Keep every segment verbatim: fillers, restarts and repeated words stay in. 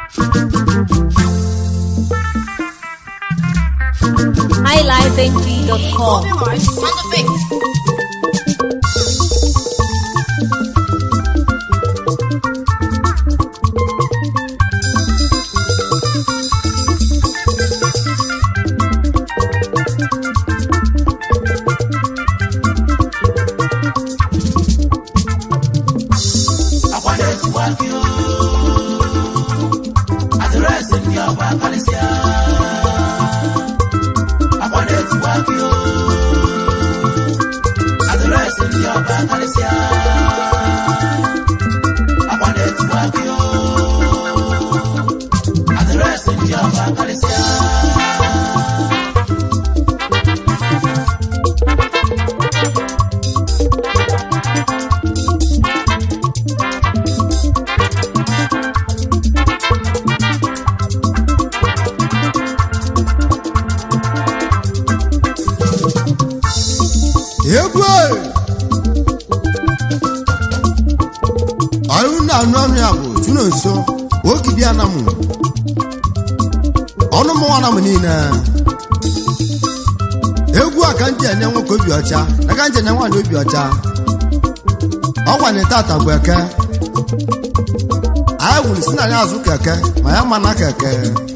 high life n g dot com. Aka nje nyanwa ni obi ọcha ọgwa ni tata bụ eke anyị wuru si na ya azụ keke ma ya mana keke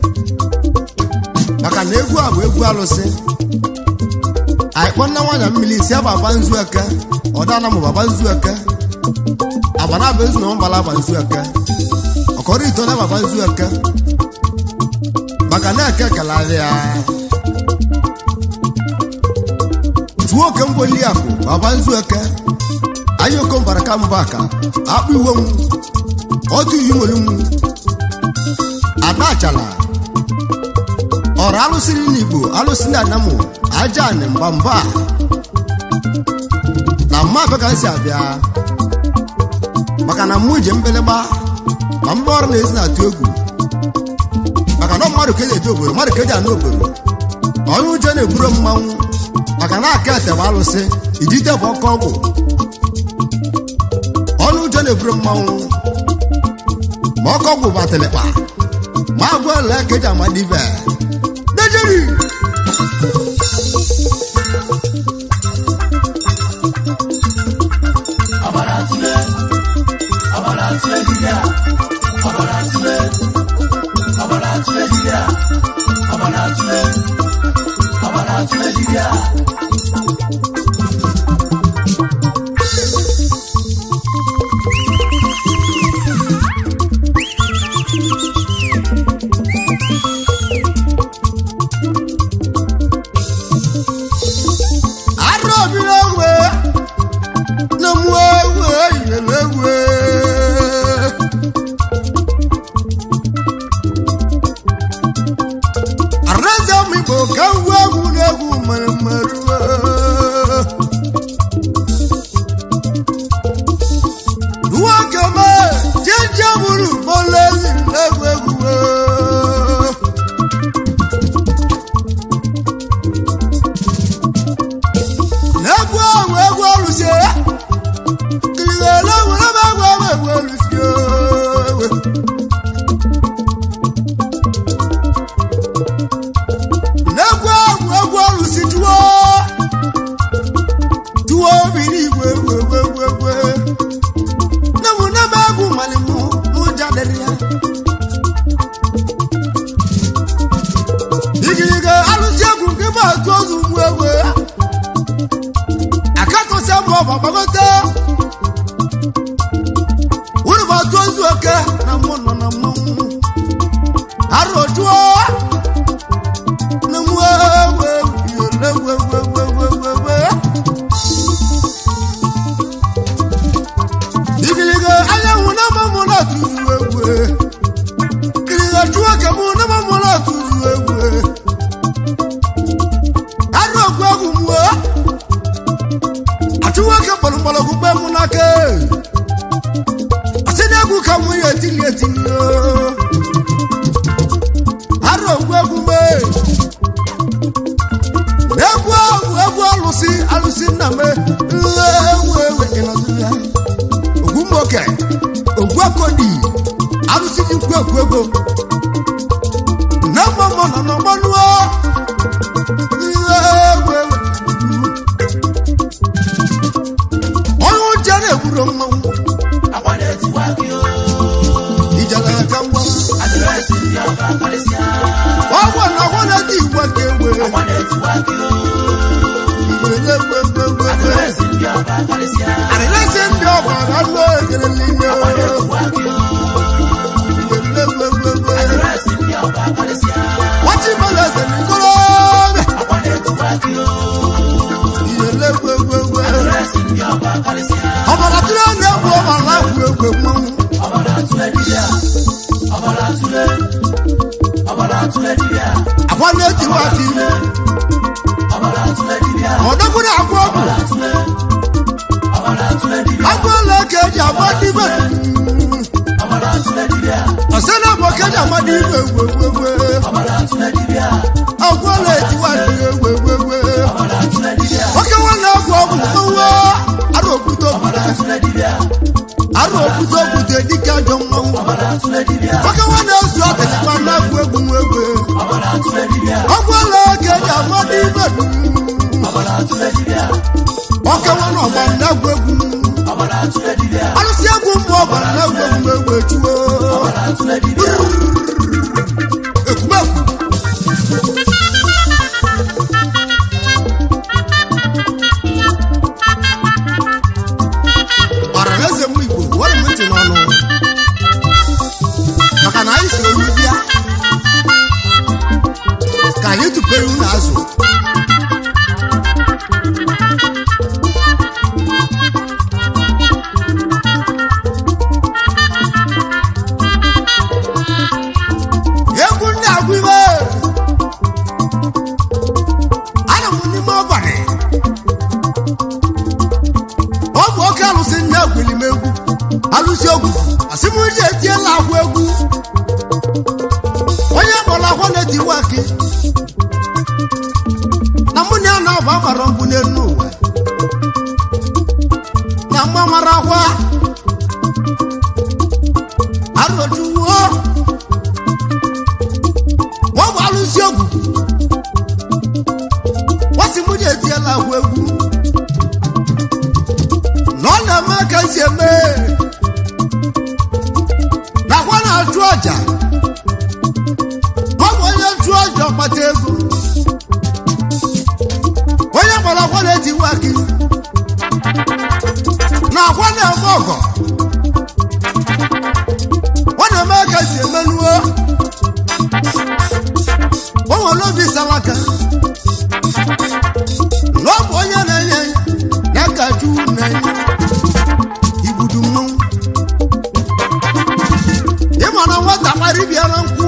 maka na egwu a bụ egwu alụsị anyị kpọ nna nwanya mmiri isi aba aba nzu eke ọdana mụ baba nzu eke abana bụ ezu na mbala aba nzu eke ọkọrọ ito na baba nzu eke maka na eke kalari ya tuoke ngoli yako babanzu eke ayoko mbaraka mbaka akpu iwo mu otu yimolu mu abachala ora alusiri n'Igbo alusiri anamu aja ne mbamba na mma beka si abia maka na muje mbeleba ma mbor na ezi na atu egwu maka na mmadụ keje eje obodo mmadụ keje ana obodo onye uje na-eburu mmanwụ maka na aka ete alụsị ijite bụ ọkọ ọgwụ ọnụ ụjọ na-eburu mmanwụ ma ọkọ ọgwụ batelekpa ma agwọ ele ka eji amadibe dejeri abaratule abaratule diya abaratule abaratule diya abaratule abaratule diya arụsị ji kwu ekwu ego na mmanwụ nọ n'ọgbanụọ onye ụjọ na-egburo mmanwụ ijele aka ngwa ọgwụ na ọgwụ na-eti igwe ka egbe arịrịsị ndị ọgbara anụ ekele n'ime wọ́n mọ̀lẹ́ ẹsẹ̀ ní kúrò rẹ̀. ìyẹlẹ gbẹgbẹgbẹ. ọ̀bọ̀dà tí wọ́n ń yẹ wọ ọ̀la gbẹgbẹ mọ́. ọ̀bọ̀dà túlẹ̀ dídíà ọ̀bọ̀dà túlẹ̀ ọ̀bọ̀dà túlẹ̀ dídíà. àwọn ní etí wá sí. ọ̀bọ̀dà túlẹ̀ dídíà. ọ̀dọ́kùnrin àgbo ọ̀gbìn. ọ̀bọ̀dà túlẹ̀ ọ̀bọ̀dà túlẹ̀ dídíà. àgbo lẹ́kẹ̀ẹ́jì àbọ̀ níbẹ̀. ọ̀bọ̀dà túlẹ̀ dídíà. ọ̀sẹ̀ náà mọ̀ kẹ́jì àbọ̀ níbẹ̀ gbẹgbẹgbẹ. ọ̀bọ̀dà túlẹ̀ dídíà. àgbo lẹ́kẹ̀ẹ́jì wá sí gbẹgbẹgbẹ. ọ̀bọ̀dà túlẹ̀ dídíà. ọkẹ́ wọn náà kọ́ ọ̀gbìn fún wa. àrò òkúta ọ̀bọ̀dà túlẹ̀ dídíà. àrò òkúta òkúta èdíkà jọ mọ́. ọ̀bọ̀dà túlẹ̀ dídíà. ọkẹ́ wọn náà sọ àtẹ̀síwá náà kú egun egbe. ọ̀bọ̀dà túlẹ̀ dídíà. àgbo lẹ́kẹ̀ẹ́jì àbọ̀ níbẹ̀. ọ̀bọ̀dà túlẹ̀ dídíà. ọkẹ́ wọn náà wà náà kú egun. ọ̀bọ̀dà túlẹ̀ dídíà. alụsị egwu mbụ ọbara na egwu egwu egwu echuo ọ̀bọ̀dà túlẹ̀ dídíà. ekwumekwu ọra na eze mmụ igbo were m ntị n'ọnụ maka na anyị si olu bịa ka anyị tụpere unu azụ alụsị ogwu asịmụji etiela agwụ egwu onye kpọrọ akwa na-etiwe akị na mụ na ya na-aba agbara mbụ n'elu ụwa na mgba mara akwa arụjuwo ọ bụ alụsị ogwu wasịmụji etiela agwụ egwu na ọ na-eme ka esi eme nakwa na-achụ ọja ọ bụ onye chụọ ọja ọkpata ego onye gbara akwa na-etiwe akị na akwa na-eme ọgọ ọ na-eme ka esi emenuo o nwere obi salaka na ọ bụ onye na-enye ya ka chukwu na-enye igbudu mmanwụ ịma na nwata kpara bịara nkwụ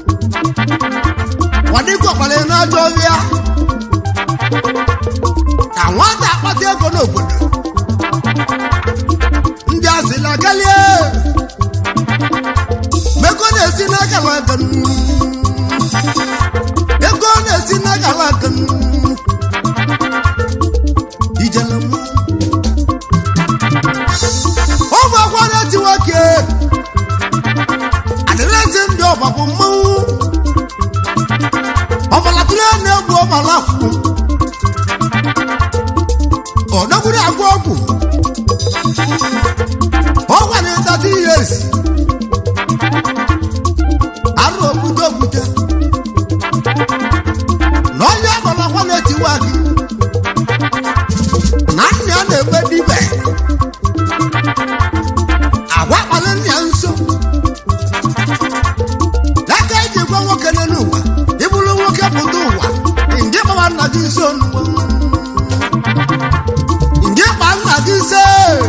wadịka ọkpara na-ajọ ọbịa ka nwata akpata ego n'obodo ndị asịla galie ego na-esi n'agala aka ego na-esi n'agala aka ijele mmụọ ọgwụ akwa na-eti nwoke adịrịsị ndị ọgbapụ mmanwụ ọbalatụrụ na-egbu ọbala akwụ ọdọgburu agwụ ọgwụ ọgwa na-etata ihe esi arụ okwute okwute na onye ọbala akwa na-eti nwoke na nna ya na-ebe dibe agwa kpali nna ya nso n'aka eji gwa nwoke n'elu ụwa ịbụrụ nwoke pụta ụwa ndị kpara nna gị nso ndị kpa nna gị nso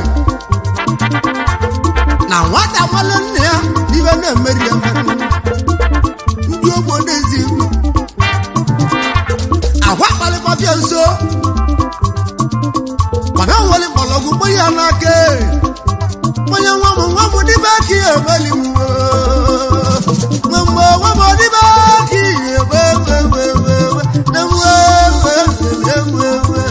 na nwata nwale nna ya ibe na-emeri ya ndị obodo ezi agwa kpalịkpabịa nso mana nwere mgbọrọgwụ mgbe ya n'aka onye nwa m nwa m dịbe ka ihe ebeli m mgbe nwa m dịbe ka ihe ewewewewe na-ewewewewe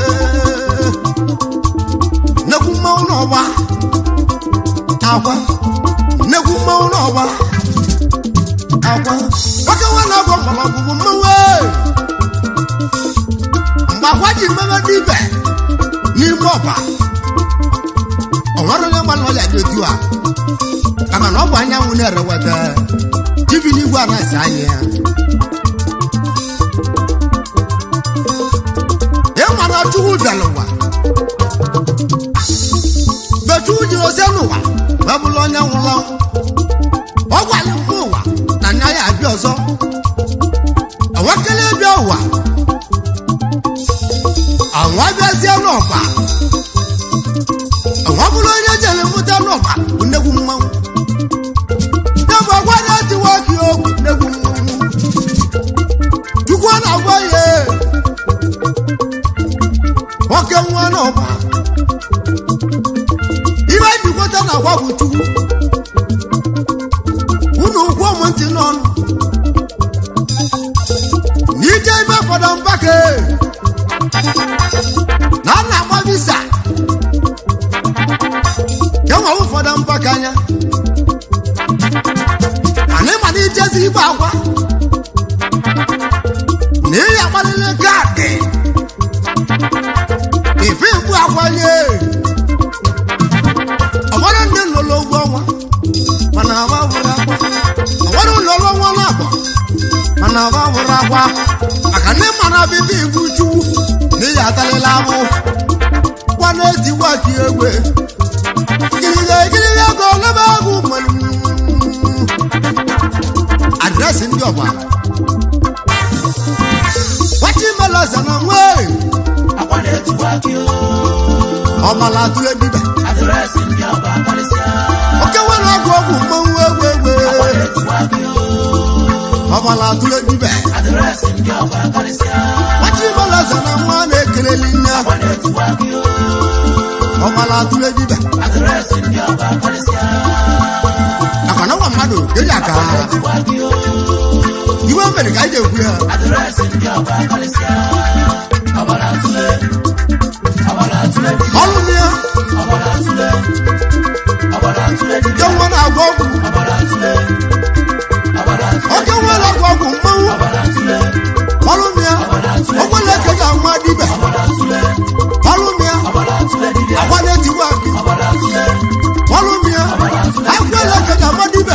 nnekwu mmanwụ n'ọgba agwa nnekwu mmanwụ n'ọgba oke nwa na-agwọ mgbọrọgwụ mmanwe mgbakwa ji mmemme n'ibe n'ime ọba ọ nwere onye gba n'ọlịa dị otu a kama na ọ bụ anyanwụ na-ereweta jibi n'igwe a na-ese anya ya ịma na Chukwu bịara ụwa mgbe Chukwu jiri ozie n'ụwa wee bụrụ onye nwụrụ ọ gwara mkpa ụwa na nya ya abịa ọzọ ewekele bịa ụwa anwa bịazie n'ọba anwa bụrụ onye jere mụta n'ọba bụ nnegwu mmanwụ ya bụ agwa na-etiwa gị okwu nnegwu mmanwụ Chukwu a na-agwa ya nwoke nwa n'ọba ibe jikwata na agwa bụ Chukwu unu ụkwụ ụmụ ntị n'ọnụ n'ije ime fọdụ mbake na a na-agba visa enwe ụfọdụ mpaka anya ana ịma na ijezi igbe agwa na ihe agbalịrị kaadị ife igbu agwa ye ọgbara ndị nlụlụ ụgwọ ọnwa mana aba bụrụ akwa ọgbara ụlọlụ ọnwa na-abọ mana aba bụrụ akwa maka ndị mara bibi igbu Chukwu na ihe atalịla abụ kwa na-etiwa ka egwe gịrịgịrịgịrịgị ego lebe agụ mmanụ adresị ndị ọba wachi melaza na nwe ọmala atụle bibe oke nwere ọgwụ ọgwụ mmanwụ egwe egwe ọmala atụle bibe wachi melaza na nwa na-ekeleli nne ọmala atụle bibe nakwa na nwa mmadụ keji aka iwe mere ka anyị ga-ekwu ya ọrụ ya nke nwa na-agwa ọgwụ oke nwa na-agwa ọgwụ mmanwụ ọrụ ya ọgwụla eke ga-anwa dibe ọrụ ya agwa na-etiwa gị ọrụ ya agwụla eke ga-anwa dibe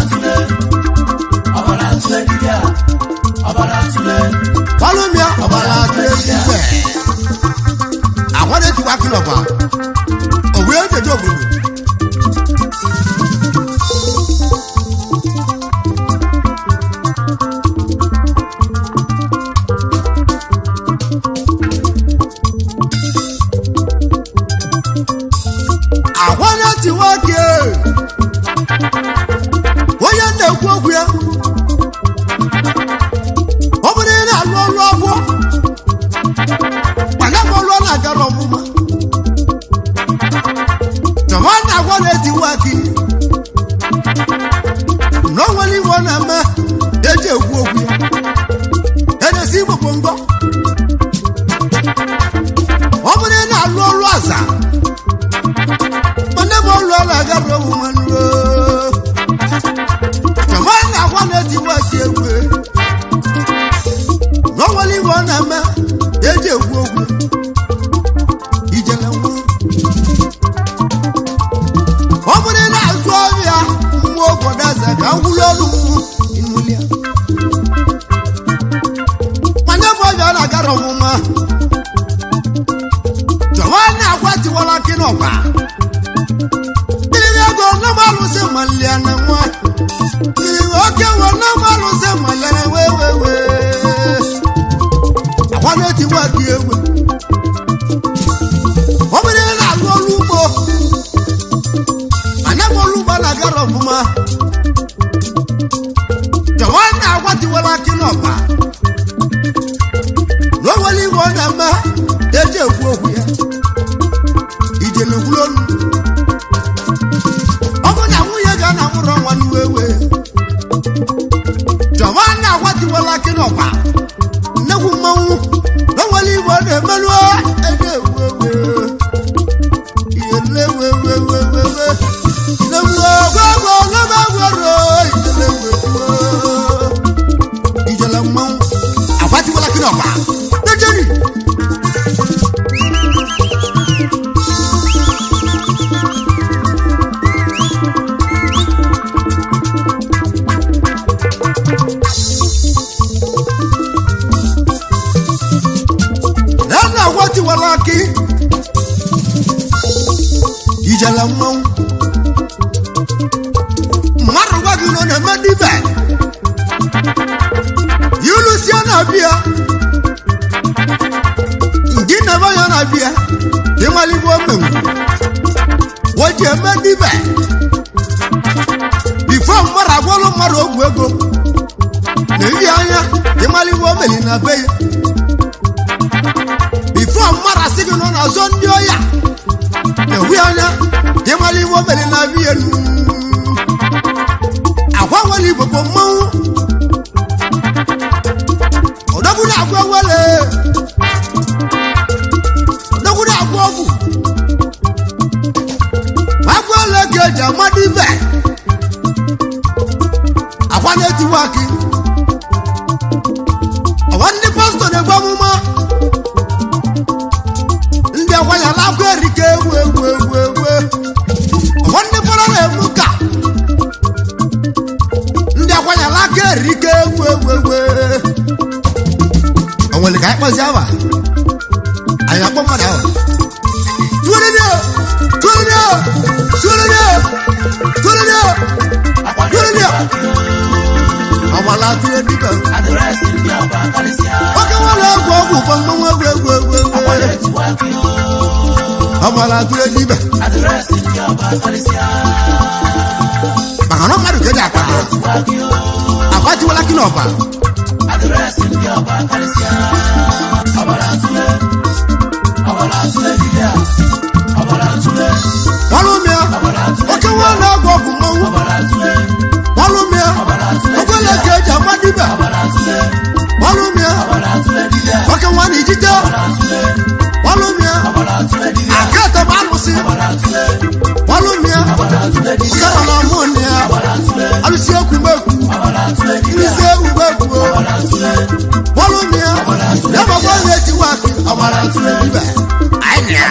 ọrụ ya ọbara atụle dibe agwa na-etiwa kilọba owe ejeje obodo agwa na-etiwa gị onye na-ekwu okwu ya ọ bụrụ ị na-alụ ọrụ ọgwụ mana bụ ọrụ ọ na-agara ọmụma chọma na-agwa na-etiwa gị na o nwere iwe ọ na-eme eji ekwu okwu ya edesi igbogbo ngọ ọ bụrụ ị na-alụ ọrụ aza mana bụ ọrụ ọ na-agara ọmụma chọma na-agwa na-etiwa gị egwu na o nwere iwe ọ na-eme eji ekwu okwu ijele nwa ọ bụrụ ị na-azụ ọrịa nwa obodo eze ka ngwụrụ ọrụ inulia mana bụ ọbịa ọ na-agara ọmụma chọwa na-agwa tiwara gị n'ọgba mmiri ego nọmalụsị malia na nwa mmiri oke nwe nọmalụsị malia wee wee wee agwa na-etiwa gị egwe ọ bụrụ ị na-alụ ọrụ ugbo mana bụ ọrụ ugbo na-agara ọfụma chọwa na-agwa tiwara gị n'ọgba na o nwere iwe ọ na-eme eji ekwu okwu ya ijele gwulolu ọ bụ na nwunye ga na nwụrụ ọnwa n'uwewe chọwa na-agwa tiwara gị n'ọgba nnegwu mmanwụ na o nwere iwe ọ na-emerụ eji ewu ewe ihe lewewewewewe nnegwu ogwegwe olebe gwero ijele gweruo no na medibe Yulusia na bia Ngina ba ya na bia Demali bo mengu Woje medibe Before mara bolo mara ogwu ego Nevi anya Demali bo meli na be Before mara sigi no na zondi oya Nevi anya Demali bo meli na be Akwa wali bobo mau Odagu na akwa wale Odagu na akwa ogu Akwa le keja madibe Akwa neti waki Awandi pastor ne gwa muma Ndi akwa ya la kwe rike we we we we Awandi pora le muka Ndi akwa ya la kwe rike we we we Awali kai pa jawa Aya kwa madawa Tuwele dio Tuwele dio Tuwele dio Tuwele dio Tuwele dio Awala tuwe dio Adresi ndio bakalisia Waka wala kwa kupa mwa we we we Awale tuwakio Awala tuwe dio Adresi ndio bakalisia Bakano maru keja kwa Tuwakio Akwati wala kinoba Adresi ndio bakalisia Awala tuwe Awala tuwe dio Awala tuwe Walumia Waka wala kwa kupa Awala tuwe Walumia Wala keja madiba Walumia Waka wani jita Walumia Akata balusi Walumia Ukara na monia Alusia kumeku Nise ubeku Walumia Yama wale jiwaki Awala tuwe Anya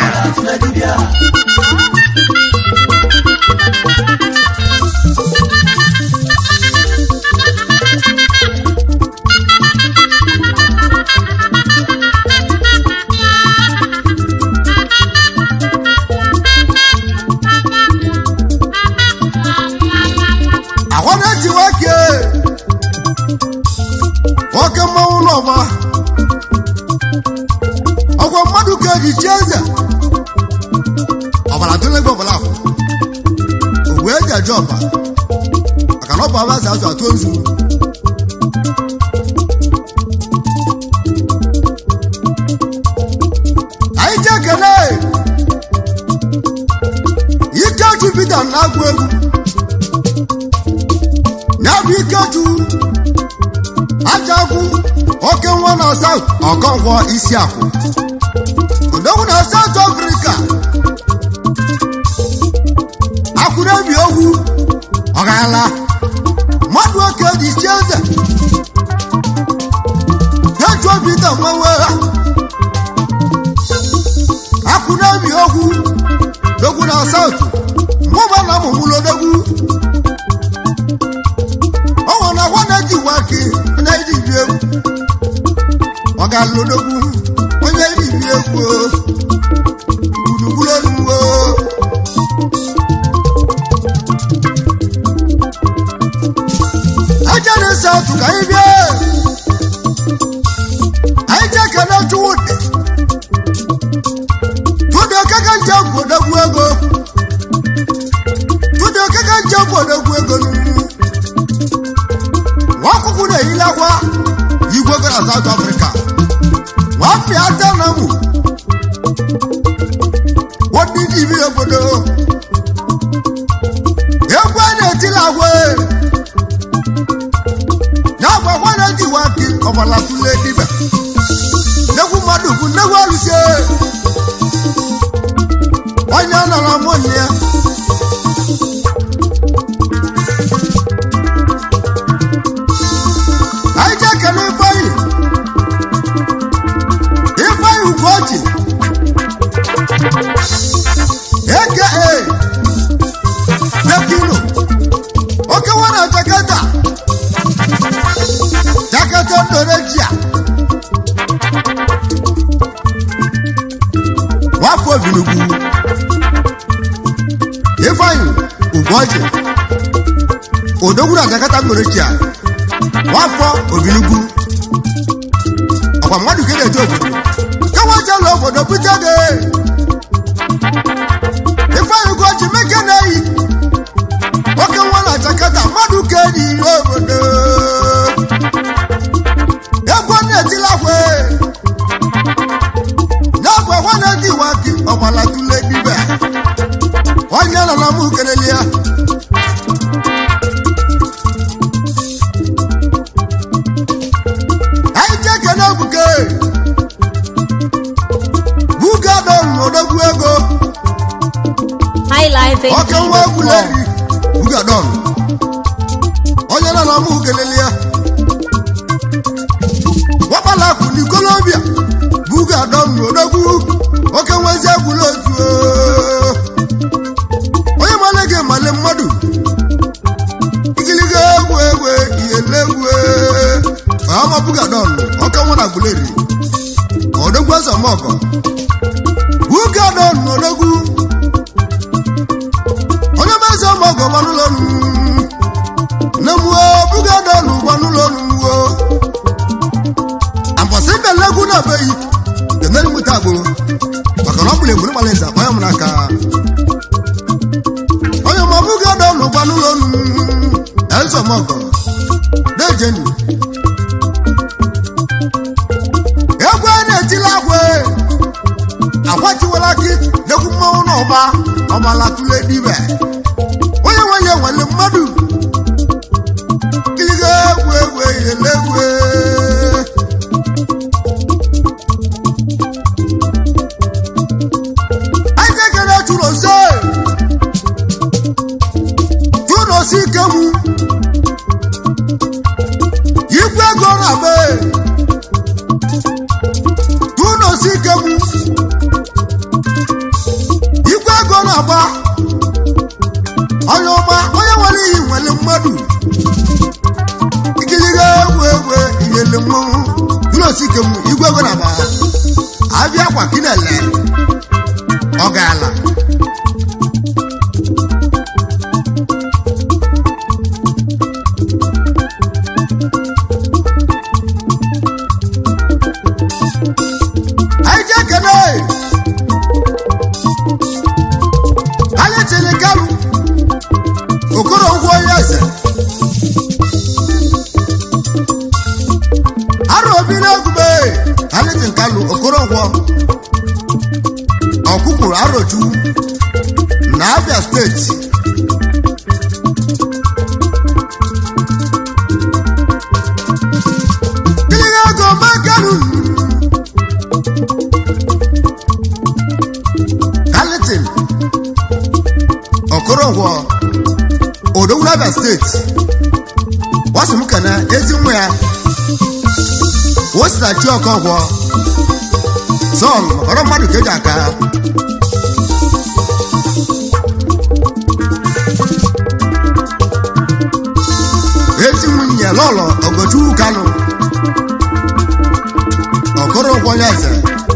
Ọkwa mmadụ ka ji chi eze ọbara tụrụ ego ọbara ahụ o wee ji aja ọba maka na ọ bụ abazi azụ atụ ozu anyị ji ekele Ikechu Peter na-agụ egwu ya bụ Ikechu Ajagwu oke nwa na South Okonkwo isi akwụ odogwu na South Africa akwụrụ ebi ogwu ọgala mmadụ oke dị isi eze Ikechu Peter mmanwe akwụrụ ebi ogwu dogwu na South mụba na mụmụlụ odogwu ọnwa na agwa na-eji waki na-eji bi egwu Ọgalodogwu onye iribi egwu gburugburu onugbo aja na-ese otu ka anyị bịa anyị ji ekele Chukwudị Chukwudị okeke nje gwodogwu ego Chukwudị okeke nje gwodogwu ego nwa ọkụkụ na-eyilakwa igwe go na South Africa Wapi ata namu Wadi jibi obodo Ekwe netila we Nyagwa wane di waki Obala tule dibe Negu madugu negu aluse Wanyana la monia Aija kene bayi Ugoji Aka Zakino Oke wana Jakarta Jakarta Norejia Wafo Binugu Ifeanyi Ugoji odogwu na Jakarta Morochia wafọ Obinugu ọkwa mmadụ ka na-eje obodo kawa jelo obodo pụta gị ifeanyị goji meke na-eyi nwoke nwa na Jakarta mmadụ ka eji obodo egwu na-etilakwe n'agwa gwa na-edi waki ọgbala tule dibe onye nọ na mụ kelele ya anyị jeke n'ogbuke bugadon odogwu ego oke nwa egwuleri bugadon onye nọ na mụ kelele ya wakpala kwụ n'ikolobia bugadon odogwu oke nwezi egwula otu onye male gị male mmadụ igiliga egwu egwu ihele egwu ama bugadon oke nwa na gbuleri odogwu ezomọgọ bugadon odogwu onye meze ọmọgọ gbanụlọ na mụọ bugadon gbanụlọ mụọ ambọsị belegwu na beghị emeri mụta agbụrụ maka na ọ bụla egburu gbalịza onye m n'aka onye ma bugadon gbanụlọ ezomọgọ dejeni egwu a na-etila agwe akwatiwala gị n'egwu mmanwụ n'ọba ọbala tule dibe onye nwenye nwere mmadụ kiliga egwu egwu ele egwu anyị kere chụrụ ose chụrụ osi ikemu igwe ego na be chụrụ osi ikemu igwe ego na-agba onye ọma onye nwere iyi nwere mmadụ ikiliga egwu egwu inyele mmanwụ chụrụ osi ikemu igwe ego na-agba abịa kwa kinele ọ gaala anyị ji ekene anyị tiri kalu okoro ngwa onye eze arụ obi na-egwube anyị tiri kalu okoro ngwa ọkụkwuru arochu na Abia steeti kiliga ego makalu Kalitin Okorogwo odogwu Abia steeti wasi m kana ezi nwa ya wosi na chi Okogwo Sọl makọrọ mmadụ ka eji aka ezi nwunye lọlọ Ogochukwu Kanu Okorogwo onye eze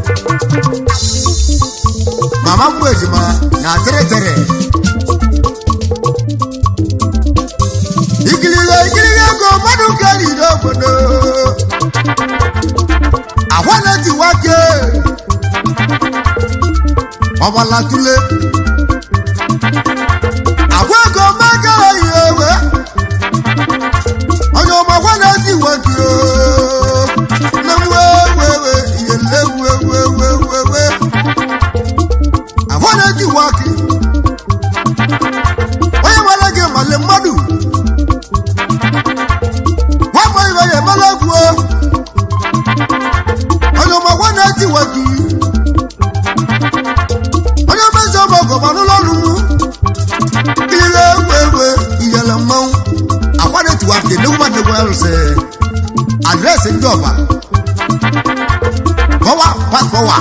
mama mgbe ejima na tere tere ikiliga ikiliga ego mmadụ ka eri n'obodo agwa na-eti wake ọbala tule agwa ego megara ihe ewe onye ọma gwa na-eti wake na mwewewe ihe lewewewewewe agwa na-eti wake onye nwere gị male mmadụ nwagbo ibe ya emela egwu onye ọma gwa na-eti wake onye omezi ọmọgọ gbanụlọ ọrụ m ile egwu egwu iyele mmanwụ agwa na-eti wake n'egwu ma n'egwu arụsị adresị ndị ọba kọwa paspọwa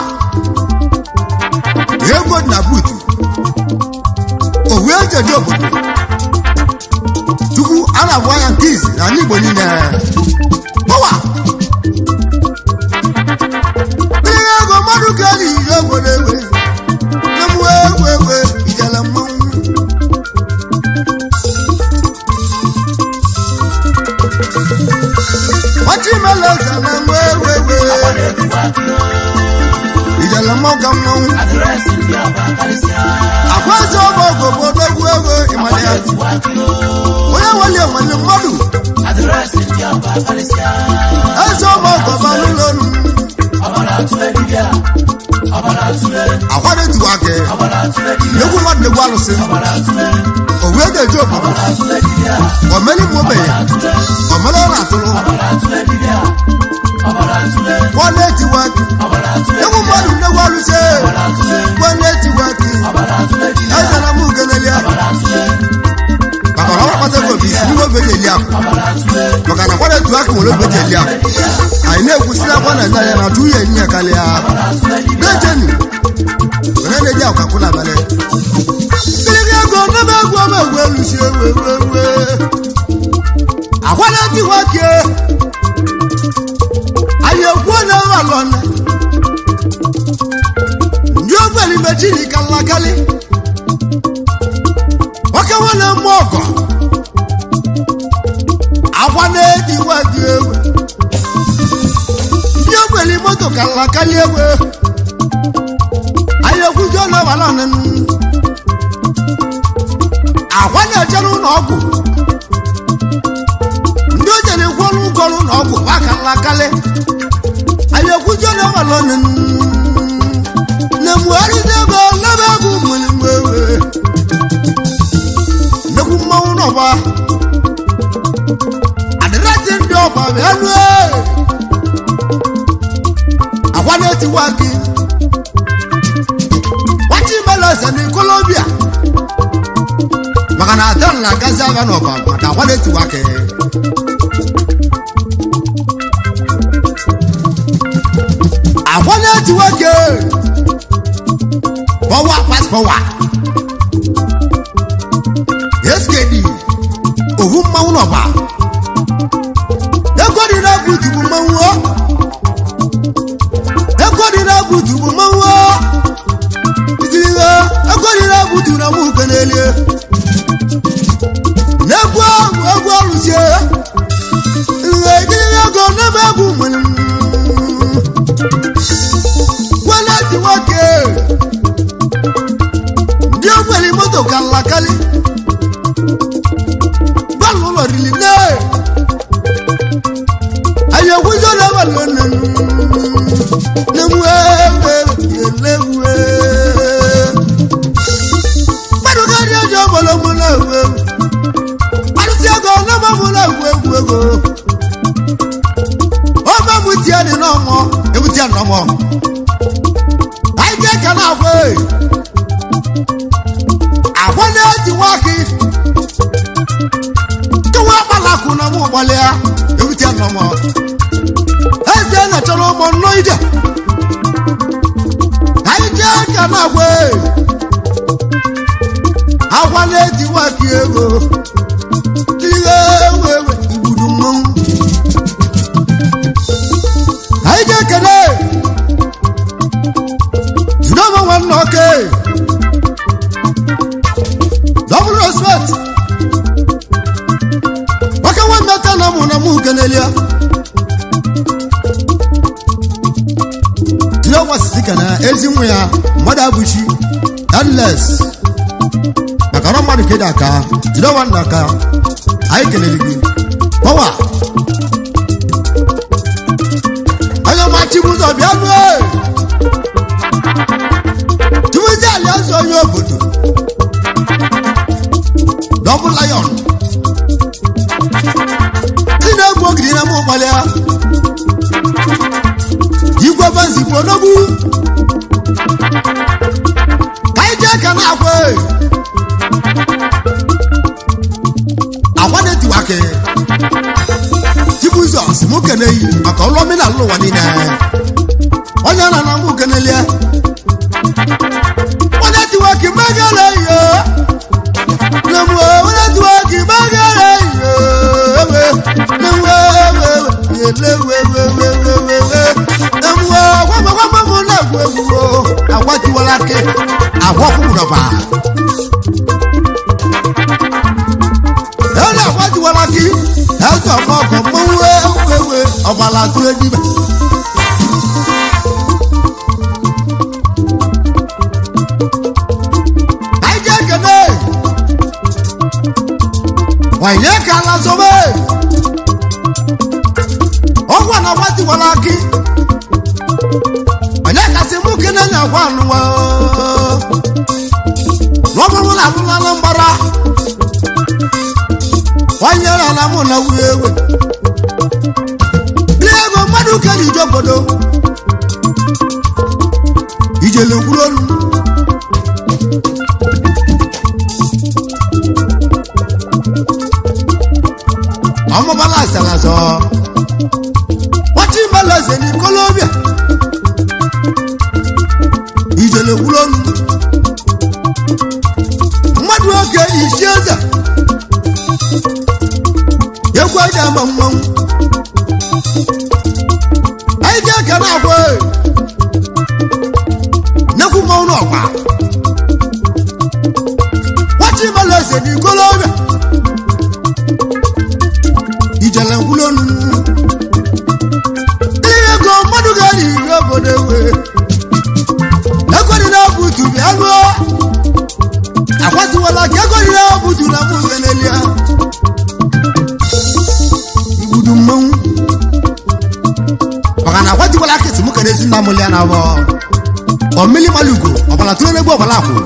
ego na buutu owu ejeje obodo tupu a na-agwa ya nke izi na n'Igbo niile kọwa ile ego mmadụ ka eri ihe obodo ewe na mwe egwu egwu ijele mmanwụ Chimeleza na mwe we we. Ijala moga mong. Akwazo mogo bodo we we imania. Oya wale wale modu. Azo mogo balulon. Akwade tuwake. Yoku wadde gwalose. Owede jobu. Omeli mobe. Omelo ratolo. Wale tiwake. Yoku wadu ne waluse. Wale tiwake. Aza na mugenelia. Bakara wakase ko bisi ni wobe elia. Bakana kwade tuwake wolo be elia. Aine kusira kwana na ya na tuye nya kalia. Gejeni. Wele elia ukakula bale. Akwana ti wake aye kwona walona ndio kweli mejili kala kali waka wana moko akwana ti wake ndio kweli moto kala kali ewe aye kujona walona akwana jenu n'ọgwụ ndị o jere gwọrọ ụgọrụ n'ọgwụ akala kale anyị ekwujo na malọnụ na mụgharịdebe n'ebe egwu mụlimwewe nnekwu mmanwụ n'ọgba adịrịtị ndị ọgba bịa nue akwana etiwa gị Chimeleza na Colombia maka na adan na gaza ga no ba maka wale ti wake awale ti wake power pass power yes kedi ohu mawu no ba ego di na butu bu mawu ego di na butu bu mawu idiriga ego di na butu na mu kanele Negwa negwa lusie Ngejiri yago nebagu mani Wala ti wake Ndio kweli moto kala kali Balu lo riline Ayo wizo na balone Nemwe Nemwe Baru kanya jabalo mula we Oba mutia ni no mo, e mutia no mo. Ai je kana we. Awole ti waki. To wa bala ku na mo bole a, e mutia no mo. Ai je na choro mo no ide. Ai je kana we. Awole ti waki ego. Okay. Double respect. Waka one better na mo na mu kenelia. Tilo wasikana ezimu ya mada bushi. Unless nakara madu kedaka. Tilo wanaka. Ai keneligi. Power. Ayo machi buzo bianwe. Alianzo yobodo Double Lion Tina gbogiri na mo palea Igwe banzi ponogu Kaije kana akwe Awane ti wake Tibuzo simu keneyi maka olomi na lo wani na Onya na na mu kenelia Waki magala yo Namu wala waki magala yo Namu we we we we we we we Namu wa wa wa wa na we wo awati wala ke awoku na ba Ela awati wala ki Ela mo ko mo we we we ọbala tụrụ dibe anyị je kene wanye ka ala zobe ọgwa na wati wala aki wanye kasi mụ kene nya gwa anụwa n'ọbụrụ na alụla na mbara wanye ala mụ na wuye ewe ego mmadụ kere ije obodo ijele kwuru olu ọmụbala asalazọ wati mbalaze ni kolobia ijele kwuru olu mmadụ oge isi eze egwu aja ama mmanwụ anyị ji aka na-agwa nekwu mmanwụ n'ọgba wachi mbalaze ni kolobia ijele kwuru olu ihe ego mmadụ ga-eri iri obodo ewe ekweri na butu bịa lụọ akwatuwala ka ekweri na butu na mụ benelia igbudu mmanwụ maka na akwatuwala kesi mụ kere ezi nna mụ lia na abọ ọmili malugo ọbala tụrụ n'egbu ọbala akwụ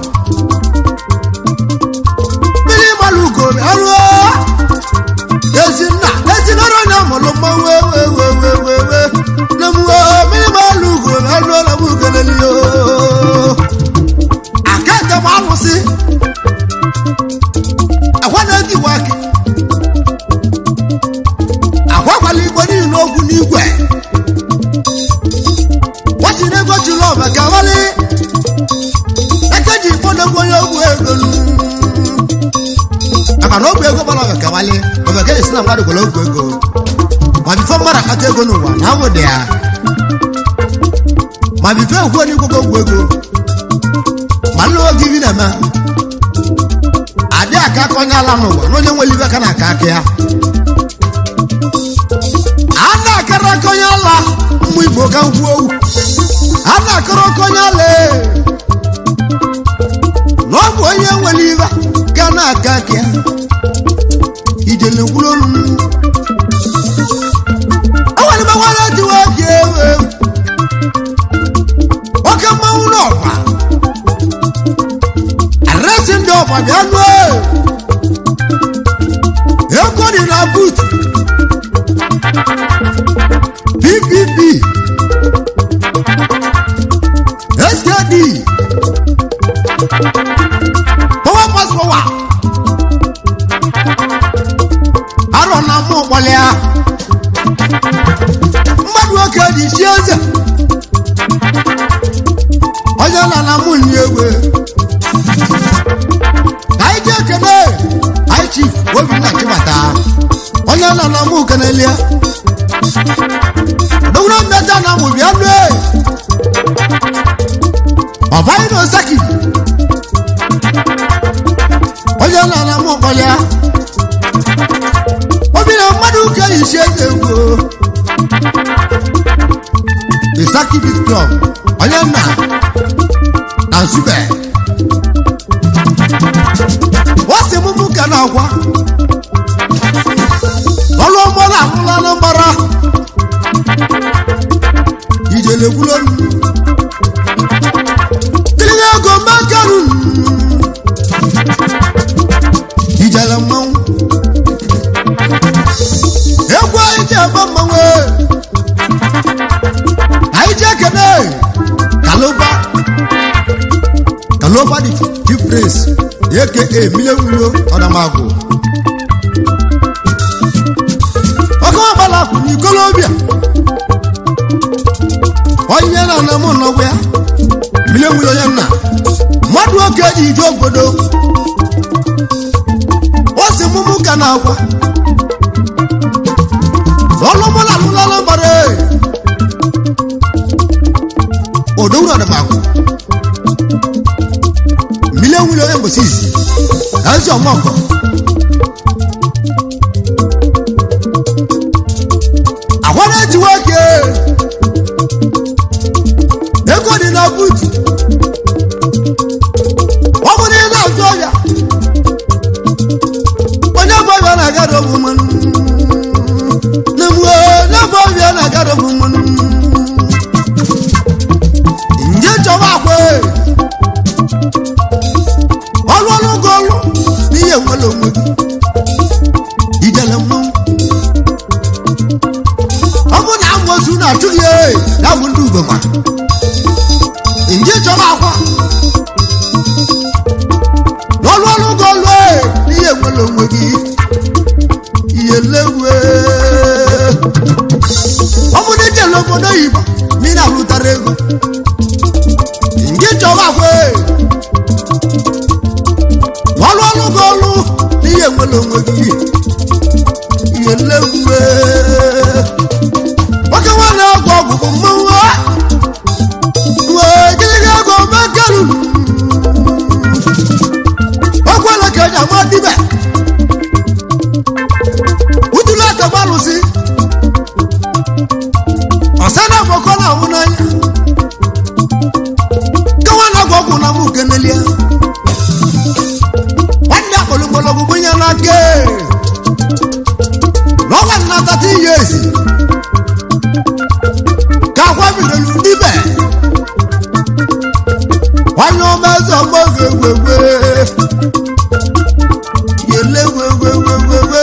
mmiri malugo bịa lụọ ezi nna ezi nọrọ onye amụrụ mmanwụ ewewewewewe na mụọ mmiri malugo bịa lụọ na mụ benelia akete m alụsị akwa na-eti waki akwakwala igbo niile okwu n'igwe watiri ego jụrụ ọba ka wali ekeji ifodogwu onye ogwu ego maka na ogwu ego gbara ọba ka wali ọba ka esi na mmadụ gwara ogwu ego ma bifo mmadụ akpata ego n'ụwa na awụ dị ya ma bifo ekwu onye igwogo ogwu ego ma nne oge ibi na-eme adị aka aka onye ala n'ụwa na onye nwere ibe ka na aka aka ya a na-akara aka onye ala mmụ igbo ka ngwu owu a na-akara aka onye ala na ọ bụ onye nwere ibe ka na aka aka ya ijele gwuru olu o nwere ibe nwere diwe oge ewe oke mmanwụ n'ọgba arrest ndị ọgba bịa nụ ego dị na but P P P S K D power pass power arọ na mụ gbalịa mmadụ oke dị isi eze onye na na mụ nyi egwe anyị ji ekene anyị chief Obinna Chibata onye na na mụ kenelia dogoro mmeta na mụ bịa nụ ọbanyị na osaki onye na na mụ gbalịa obi na mmadụ ka isi eze egwu Isaki Beat Club onye nna na Nsugbe wasi mụ ka na akwa ọlụ ọgbọ na alụla na mbara ijele gwuru olu tiri ego makaru ijele mmanwụ egwu anyị ji agba mmanwụ anyị ji ekene Kaloba Kaloba the chief prince aka Milewilo Ọdamagụ ọkụ ọbala kwụ n'ikolobia onye na na mụ nọgwa ya Milewilo onye nna mmadụ oke dị ije obodo o si mụmụ ka na akwa ọlụmụ na alụlala mbara odowuru Ọdamagụ Milewilo onye mbosi izi ezi ọmọkọ akwa na-eji jaro mun nje jowa kwe olu olu golu ni ye wolo mu ijele mu obu na mozu na tuye na mundu goma nje jowa kwa olu olu golu ni ye wolo mu yelewe obu ni jelo bodo yiba mi na lutarego nge jowa kwe olu olu golu ni ye wolo ngodi yelewe waka wana gogo mwa we gele go makalu okwala kaja madibe balusi osana bokola unanya kawana gogo na mukenelia wanda kolumolo bunya lake no wana thirty years ka kwa bidelu dibe wanyo mezo boge wewe yele wewe wewe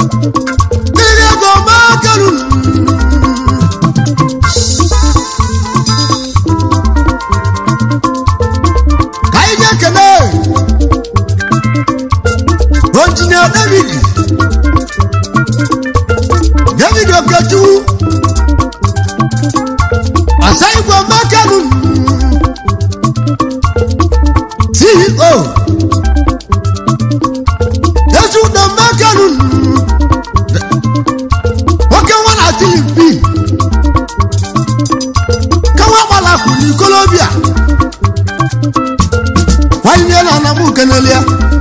David David Okaju Asai kwa makanu C E O Yesu na makanu Waka wana T V Kawa wala kuni Colombia Wanyela na mukenelia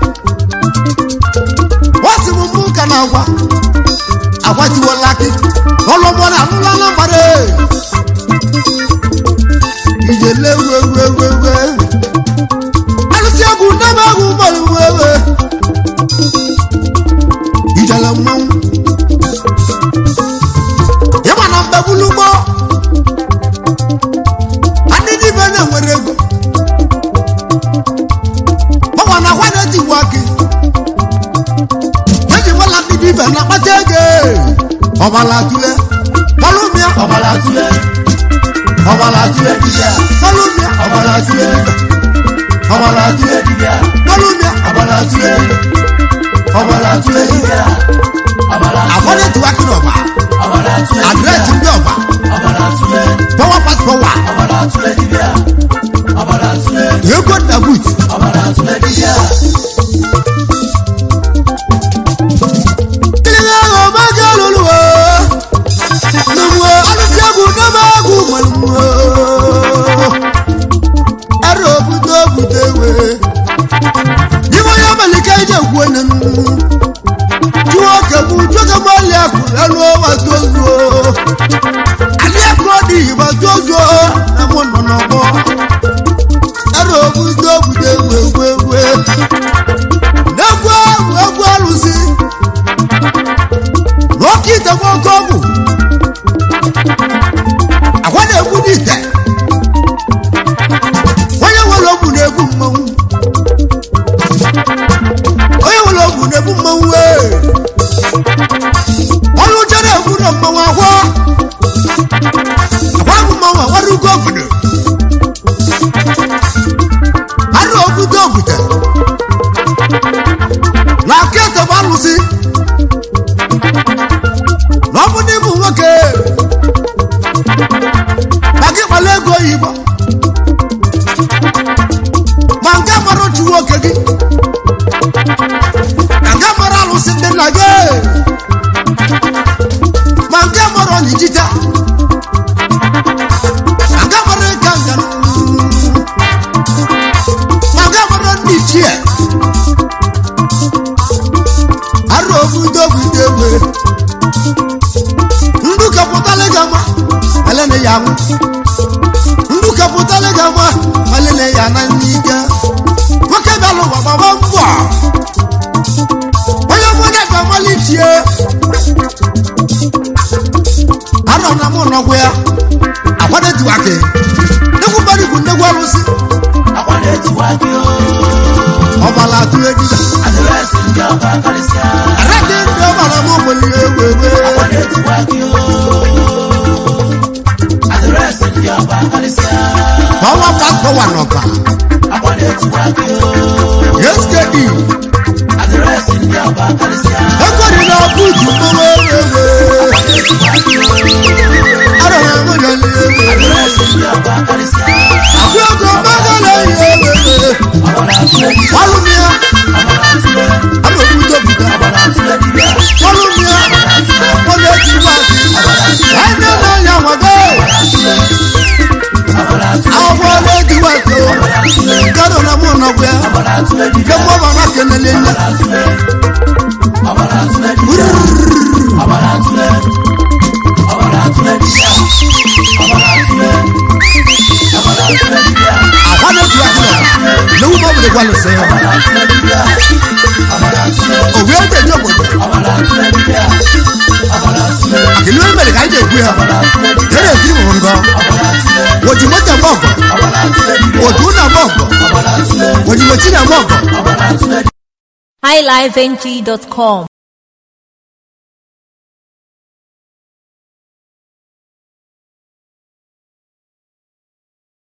na agwa agwa ti wolaki olomo na nla mare ijele we we we we alusi agu na magu mari we we ijala mo yaba na mbabulu mo adidi bene werego baba na kwa na ti waki Ibe na patege obala tule Palumia obala tule obala tule dia Palumia obala tule obala tule dia Palumia obala tule obala tule dia obala afone tu akino ba obala tule address ndi oba obala tule power pass power obala tule dia obala tule yego da boot obala tule dia Nduka putale gama malele ya na nyiga wakadalo baba mbwa wala mwana kama litie ana na mo n'ọgwụ ya akwado tiwake nnekwu mmadụ bụ nnekwu arụsị akwado tiwake ọbala atụle dida adịrịsị ndị ọba karịsịa arịadị ndị ọbara m ogbenye egwu egwe akwado tiwake adịrịsị ndị ọba karịsịa ọnwa pastọ wa n'ọba akwado tiwake skd adịrịsị ndị ọba karịsịa ego dị na buutu mgbowe egwe arụrụ enweghị egwe adịrịsị ndị ọba karịsịa akụ ego mmadụ na-eyi egwe ọlụmịa a na-obudo buda ọlụmịa ọ na-eti gbazi ene na-anya nwago akwụkwọ na-eti gbazi gado na mụ nọgwụ ya nke mmọba na kenele nye akwa na-eti ya lewu ma ọ bụrụ gwanụ sị ya owe ede nye obodo akịlụ emere ka anyị ga-ekwu ya tere ekiri mụrụ ngọ oji moto eme ọgọ otu na eme ọgọ oji mechi na eme ọgọ high life n g dot com